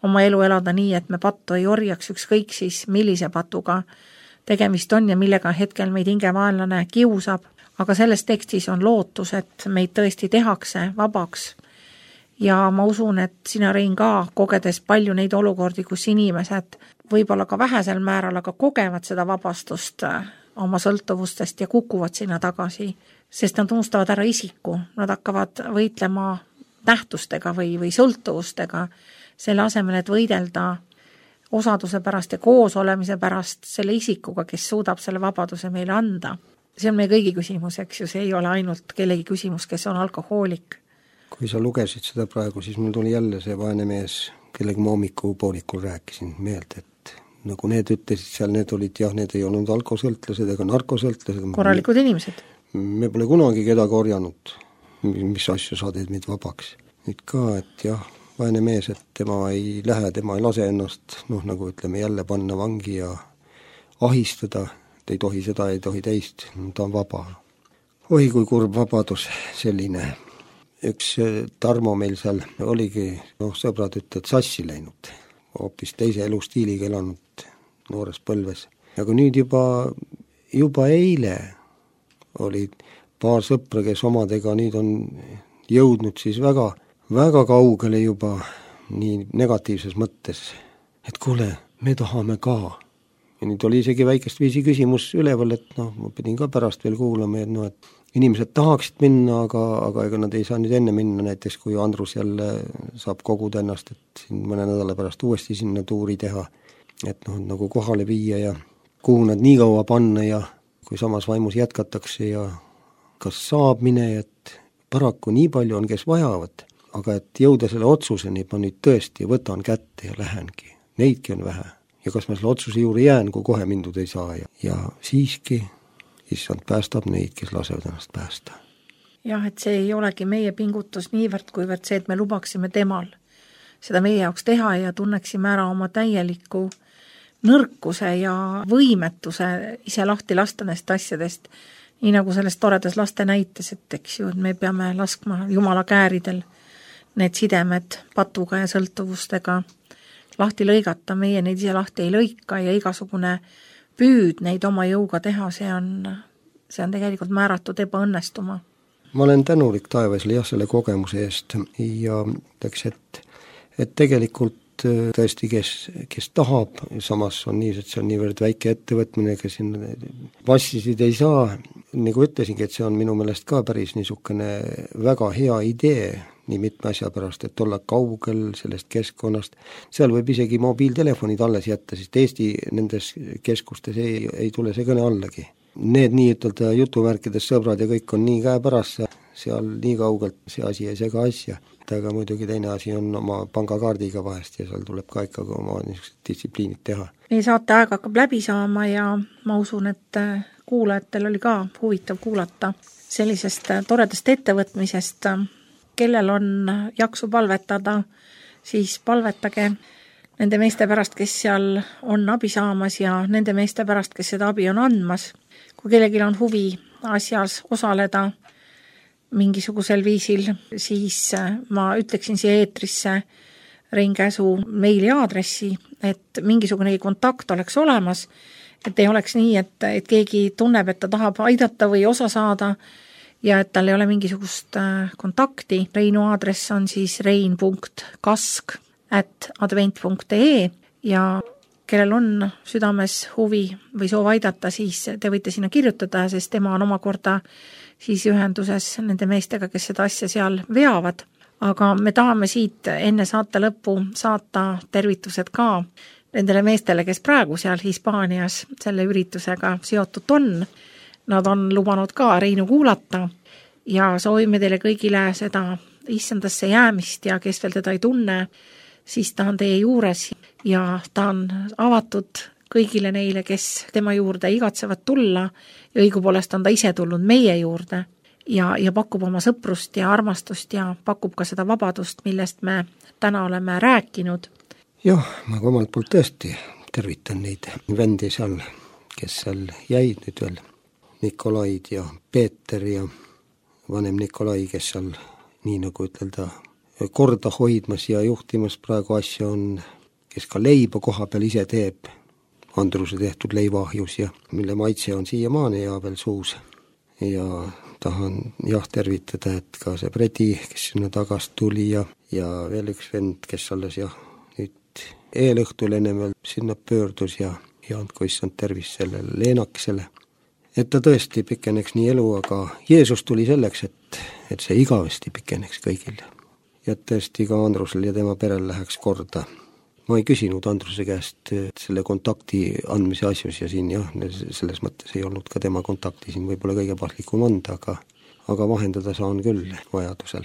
oma elu elada nii, et me pattu ei orjaks, ükskõik siis millise patuga tegemist on ja millega hetkel meid hingevaenlane kiusab, aga selles tekstis on lootus, et meid tõesti tehakse vabaks. Ja ma usun, et sina, Rein, ka kogedes palju neid olukordi, kus inimesed võib-olla ka vähesel määral, aga kogevad seda vabastust oma sõltuvustest ja kukuvad sinna tagasi, sest nad unustavad ära isiku, nad hakkavad võitlema nähtustega või, või sõltuvustega, selle asemel, et võidelda osaduse pärast ja koos olemise pärast selle isikuga, kes suudab selle vabaduse meile anda. See on meie kõigi küsimus, eks ju, see ei ole ainult kellegi küsimus, kes on alkohoolik. Kui sa lugesid seda praegu, siis mul tuli jälle see vaene mees, kellega ma hommiku poolikul rääkisin meelde, et nagu need ütlesid seal, need olid jah, need ei olnud alkosõltlased ega narkosõltlased. Korralikud me, inimesed. Me pole kunagi kedagi orjanud, mis asju sa teed meid vabaks. Nüüd ka, et jah, vaene mees, et tema ei lähe, tema ei lase ennast, noh nagu ütleme jälle panna vangi ja ahistada, et ei tohi seda, ei tohi teist, ta on vaba. Oi kui kurb vabadus selline. Üks Tarmo meil seal oligi, noh sõbrad ütlevad, sassi läinud, hoopis teise elustiiliga elanud noores põlves. Aga nüüd juba, juba eile olid paar sõpra, kes omadega nüüd on jõudnud siis väga väga kaugele juba nii negatiivses mõttes, et kuule, me tahame ka. Ja nüüd oli isegi väikest viisi küsimus üleval, et noh, ma pidin ka pärast veel kuulama, et noh, et inimesed tahaksid minna, aga, aga ega nad ei saa nüüd enne minna, näiteks kui Andrus jälle saab koguda ennast, et siin mõne nädala pärast uuesti sinna tuuri teha, et noh, nagu kohale viia ja kuhu nad nii kaua panna ja kui samas vaimus jätkatakse ja kas saab mine, et paraku nii palju on, kes vajavad, aga et jõuda selle otsuseni, ma nüüd tõesti võtan kätte ja lähengi. Neidki on vähe. Ja kas ma selle otsuse juurde jään, kui kohe mindud ei saa. Ja, ja siiski, issand päästab neid, kes lasevad ennast päästa. Jah, et see ei olegi meie pingutus niivõrd, kuivõrd see, et me lubaksime temal seda meie jaoks teha ja tunneksime ära oma täieliku nõrkuse ja võimetuse ise lahti lasta neist asjadest, nii nagu sellest toredas laste näites, et eks ju, et me peame laskma Jumala kääridel need sidemed patuga ja sõltuvustega lahti lõigata, meie neid ise lahti ei lõika ja igasugune püüd neid oma jõuga teha, see on, see on tegelikult määratud ebaõnnestuma. Ma olen tänulik taevasele jah selle kogemuse eest ja teks, et, et tegelikult tõesti, kes, kes tahab, samas on nii, et see on niivõrd väike ettevõtmine, kes siin vassisid ei saa, nagu ütlesingi, et see on minu meelest ka päris niisugune väga hea idee, nii mitme asja pärast, et olla kaugel sellest keskkonnast. Seal võib isegi mobiiltelefonid alles jätta, sest Eesti nendes keskustes ei, ei tule see kõne allagi. Need nii ütelda jutumärkides sõbrad ja kõik on nii käepärast, seal nii kaugelt see asi ei sega asja. Aga muidugi teine asi on oma pangakaardiga vahest ja seal tuleb ka ikkagi oma niisugused distsipliinid teha. Meie saate aeg hakkab läbi saama ja ma usun, et kuulajatel oli ka huvitav kuulata sellisest toredast ettevõtmisest. Kellel on jaksu palvetada, siis palvetage nende meeste pärast, kes seal on abi saamas ja nende meeste pärast, kes seda abi on andmas. Kui kellelgi on huvi asjas osaleda mingisugusel viisil, siis ma ütleksin siia eetrisse Rein Käsu meili aadressi, et mingisugune kontakt oleks olemas, et ei oleks nii, et, et keegi tunneb, et ta tahab aidata või osa saada ja et tal ei ole mingisugust kontakti. Reinu aadress on siis rein punkt kask at advent punkt ee ja kellel on südames huvi või soov aidata, siis te võite sinna kirjutada, sest tema on omakorda siis ühenduses nende meestega, kes seda asja seal veavad. Aga me tahame siit enne saate lõppu saata tervitused ka nendele meestele, kes praegu seal Hispaanias selle üritusega seotud on. Nad on lubanud ka Reinu kuulata ja soovime teile kõigile seda issandasse jäämist ja kes veel teda ei tunne, siis ta on teie juures ja ta on avatud kõigile neile, kes tema juurde igatsevad tulla ja õigupoolest on ta ise tulnud meie juurde ja, ja pakub oma sõprust ja armastust ja pakub ka seda vabadust, millest me täna oleme rääkinud. Jah, ma omalt poolt tõesti tervitan neid vendi seal, kes seal jäid nüüd veel, Nikolaid ja Peeter ja vanem Nikolai, kes seal nii nagu ütelda korda hoidmas ja juhtimas praegu asja, on, kes ka leiba koha peal ise teeb, Andruse tehtud leivaahjus ja mille maitse on siiamaani ja veel suus. Ja tahan jah tervitada, et ka see Predi, kes sinna tagasi tuli ja, ja veel üks vend, kes alles jah, nüüd eelõhtul ennem veel sinna pöördus ja, ja andku issand tervist sellele Leenakesele. Et ta tõesti pikeneks nii elu, aga Jeesus tuli selleks, et, et see igavesti pikeneks kõigil. Ja tõesti ka Andrusel ja tema perel läheks korda. Ma ei küsinud Andruse käest selle kontakti andmise asjus ja siin jah, selles mõttes ei olnud ka tema kontakti siin võib-olla kõige paslikum anda, aga, aga vahendada saan küll vajadusel.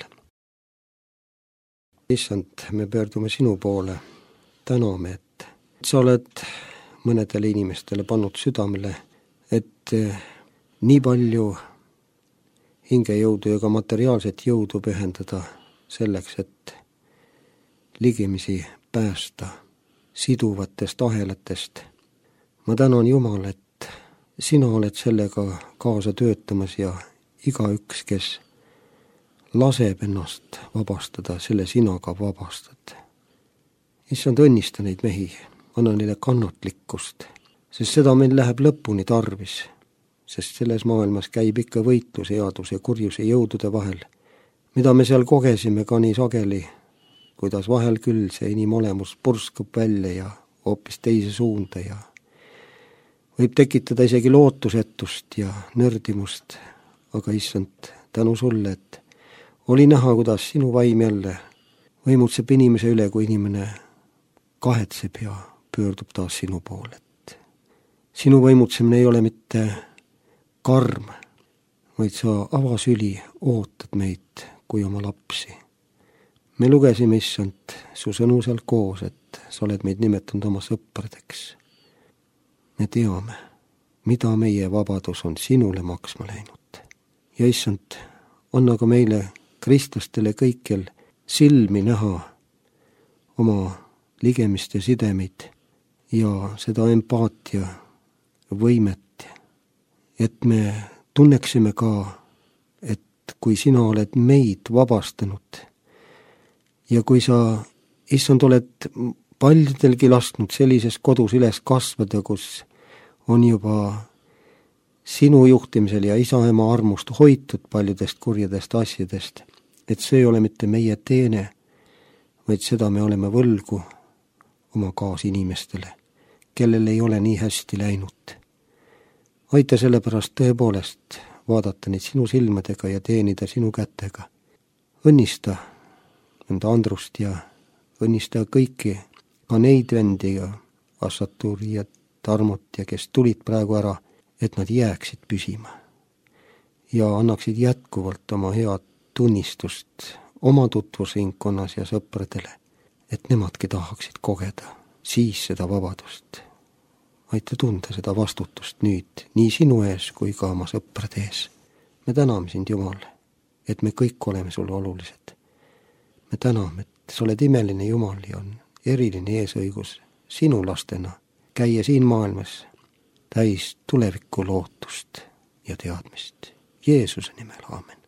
Issand, me pöördume sinu poole, täname, et sa oled mõnedele inimestele pannud südamele, et nii palju hingejõudu ja ka materiaalset jõudu pühendada selleks, et ligimisi päästa siduvatest ahelatest. Ma tänan Jumal, et sina oled sellega kaasa töötamas ja igaüks, kes laseb ennast vabastada, selle sina ka vabastad. Issand, õnnista neid mehi, anna neile kannatlikkust, sest seda meil läheb lõpuni tarvis, sest selles maailmas käib ikka võitlus headuse ja kurjuse jõudude vahel, mida me seal kogesime ka nii sageli, kuidas vahel küll see inimolemus purskub välja ja hoopis teise suunda ja võib tekitada isegi lootusetust ja nördimust, aga issand, tänu sulle, et oli näha, kuidas sinu vaim jälle võimutseb inimese üle, kui inimene kahetseb ja pöördub taas sinu poole. Sinu võimutsemine ei ole mitte karm, vaid sa avasüli ootad meid kui oma lapsi. Me lugesime issand su sõnu seal koos, et sa oled meid nimetanud oma sõpradeks. Me teame, mida meie vabadus on sinule maksma läinud. Ja issand, anna ka meile kristlastele kõikjal silmi näha oma ligemiste sidemeid ja seda empaatia võimet, et me tunneksime ka, et kui sina oled meid vabastanud ja kui sa, issand, oled paljudelgi lasknud sellises kodus üles kasvada, kus on juba sinu juhtimisel ja isa ema armust hoitud paljudest kurjadest asjadest, et see ei ole mitte meie teene, vaid seda me oleme võlgu oma kaasinimestele, kellel ei ole nii hästi läinud. Aita sellepärast tõepoolest vaadata neid sinu silmadega ja teenida sinu kätega. Õnnista enda Andrust ja õnnista kõiki, ka neid vendi ja Assaturi ja Tarmot ja kes tulid praegu ära, et nad jääksid püsima ja annaksid jätkuvalt oma head tunnistust oma tutvusringkonnas ja sõpradele, et nemadki tahaksid kogeda siis seda vabadust. Aita tunda seda vastutust nüüd, nii sinu ees kui ka oma sõprade ees. Me täname sind, Jumal, et me kõik oleme sulle olulised. Me täname, et sa oled imeline Jumal ja on eriline eesõigus sinu lastena käia siin maailmas täis tuleviku lootust ja teadmist. Jeesuse nimel, aamen.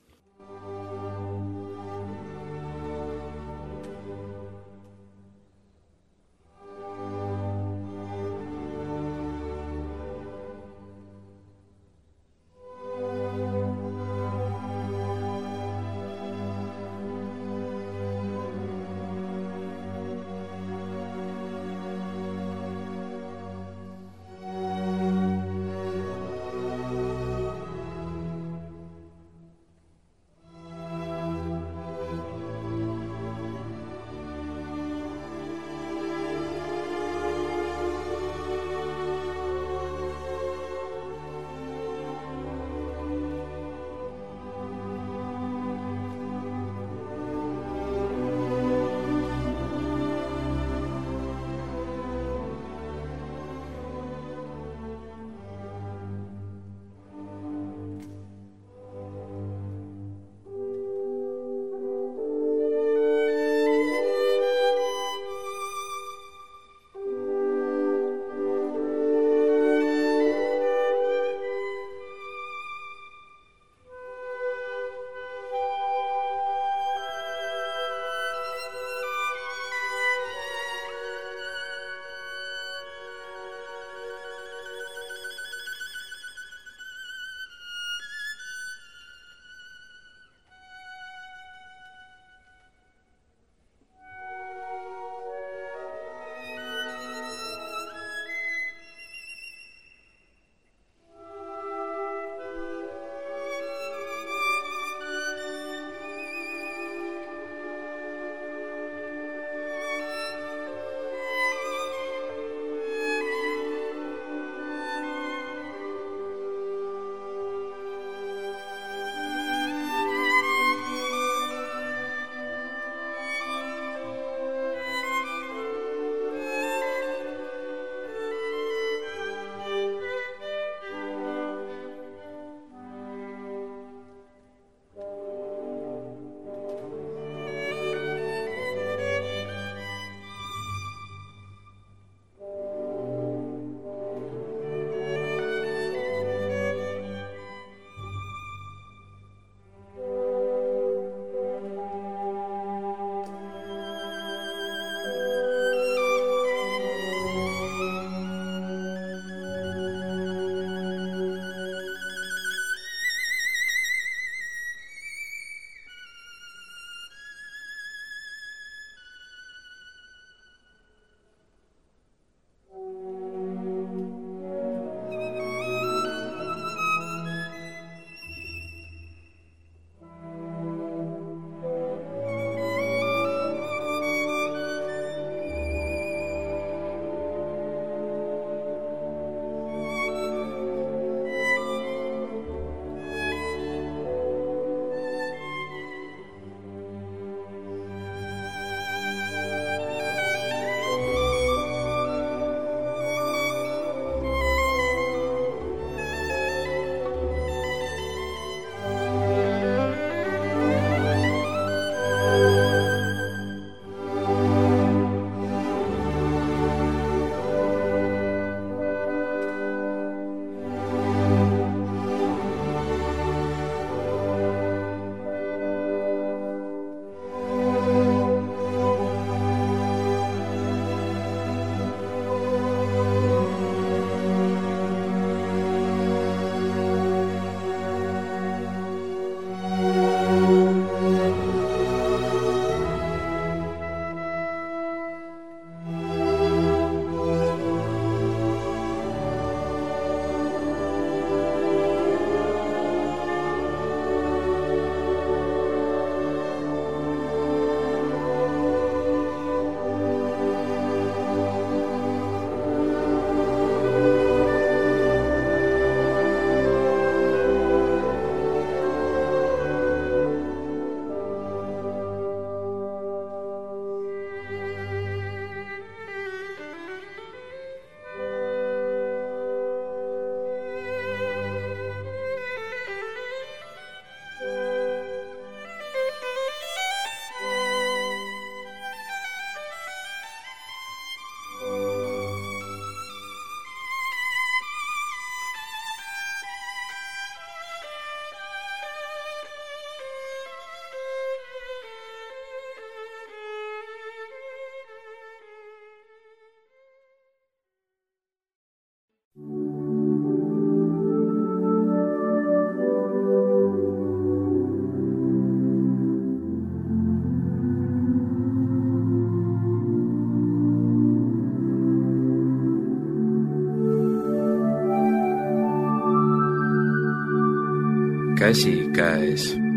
käsikäes.